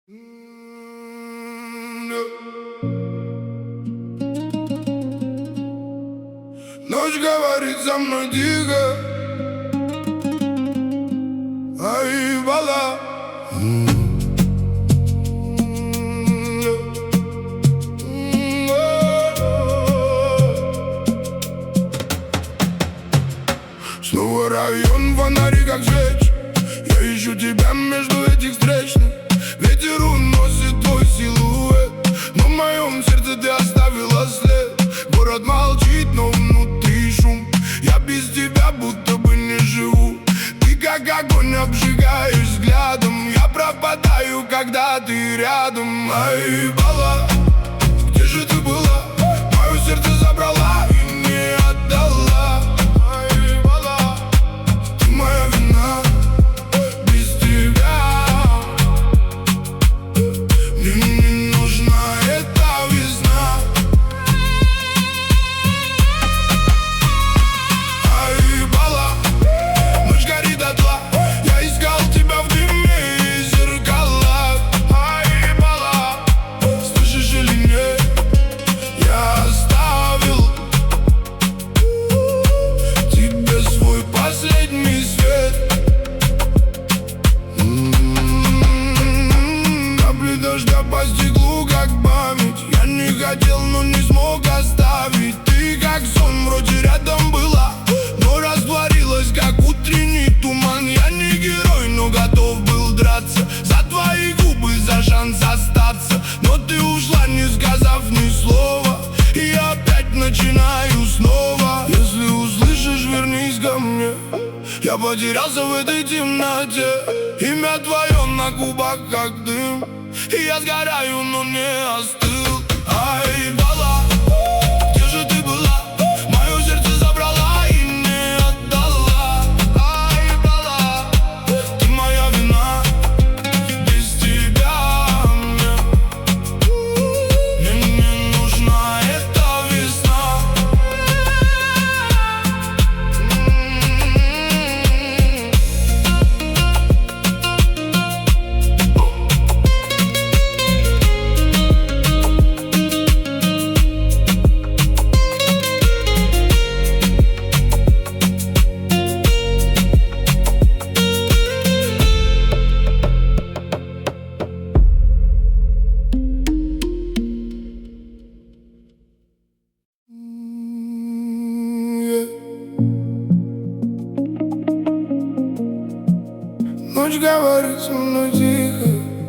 Ночь говорит со мной тихо, ай, бала. Снова район, фонари как сжечь. Я ищу тебя между этих встречных. Ветер уносит твой силуэт, но в моем сердце ты оставила след. Город молчит, но внутри шум. Я без тебя будто бы не живу. Ты как огонь обжигаешь взглядом. Я пропадаю, когда ты рядом. Ай, бала, где же ты была? Мое сердце забрала и не отдала. Ай, бала, ты моя вина. Без тебя мне не нужна эта весна. Ай, бала, ночь горит дотла. Я искал тебя в дыме и зеркалах. Ай, бала, слышишь или нет? Я оставил тебе свой последний свет. Капли дождя по стеклу, как память. Я не хотел, но не смог оставить. Ты как сон, вроде рядом была, но растворилась, как утренний туман. Я не герой, но готов был драться за твои губы, за шанс остаться. Но ты ушла, не сказав ни слова, и я опять начинаю снова. Если услышишь, вернись ко мне. Я потерялся в этой темноте. Имя твое на губах, как дым, и я сгораю, но не остыл. Ай, бала, где же ты была? Мое сердце забрала и не отдала. Ай, бала, ты моя вина. Без тебя мне не нужна эта весна. Ночь говорит со мной тихо,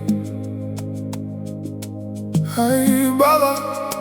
ай, бала.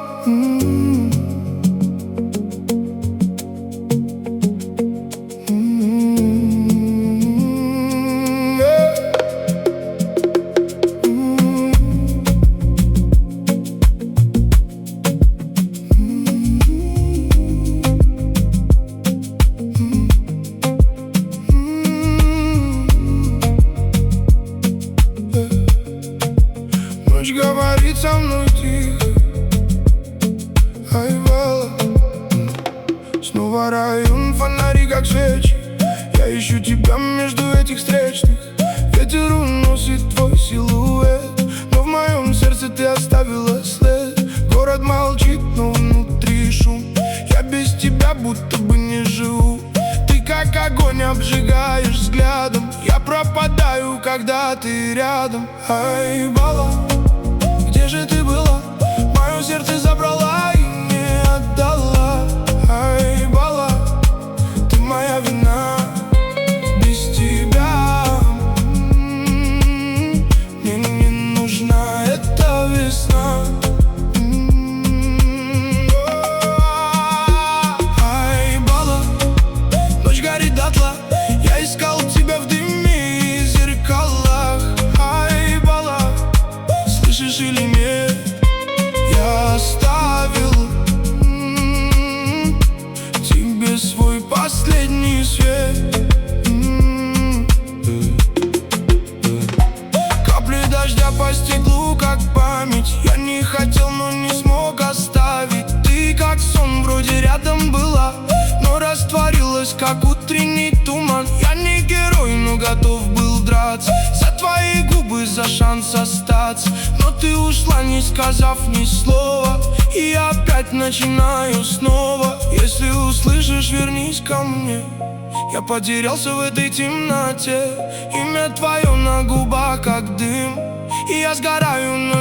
Ночь говорит со мной тихо, ай, бала. Снова район, фонари как свечи. Я ищу тебя между этих встречных. Ветер уносит твой силуэт, но в моем сердце ты оставила след. Город молчит, но внутри шум. Я без тебя будто бы не живу. Ты как огонь обжигаешь взглядом. Я пропадаю, когда ты рядом. Ай, бала, где же ты была? Мое сердце забрала и не отдала. Ай, бала, ты моя вина. Без тебя мне не нужна эта весна. Ай, бала, ночь горит дотла. Я искал тебя в дыме и зеркалах. Ай, бала, слышишь или нет? Я оставил тебе свой последний свет. Капли дождя по стеклу, как память. Я не хотел, но не смог оставить. Ты как сон, вроде рядом была, но растворилась, как утренний туман. Я не герой, но готов был драться за твои губы, бы за шанс остаться, но ты ушла, не сказав ни слова. И я опять начинаю снова. Если услышишь, вернись ко мне. Я потерялся в этой темноте. Имя твое на губах, как дым, и я сгораю на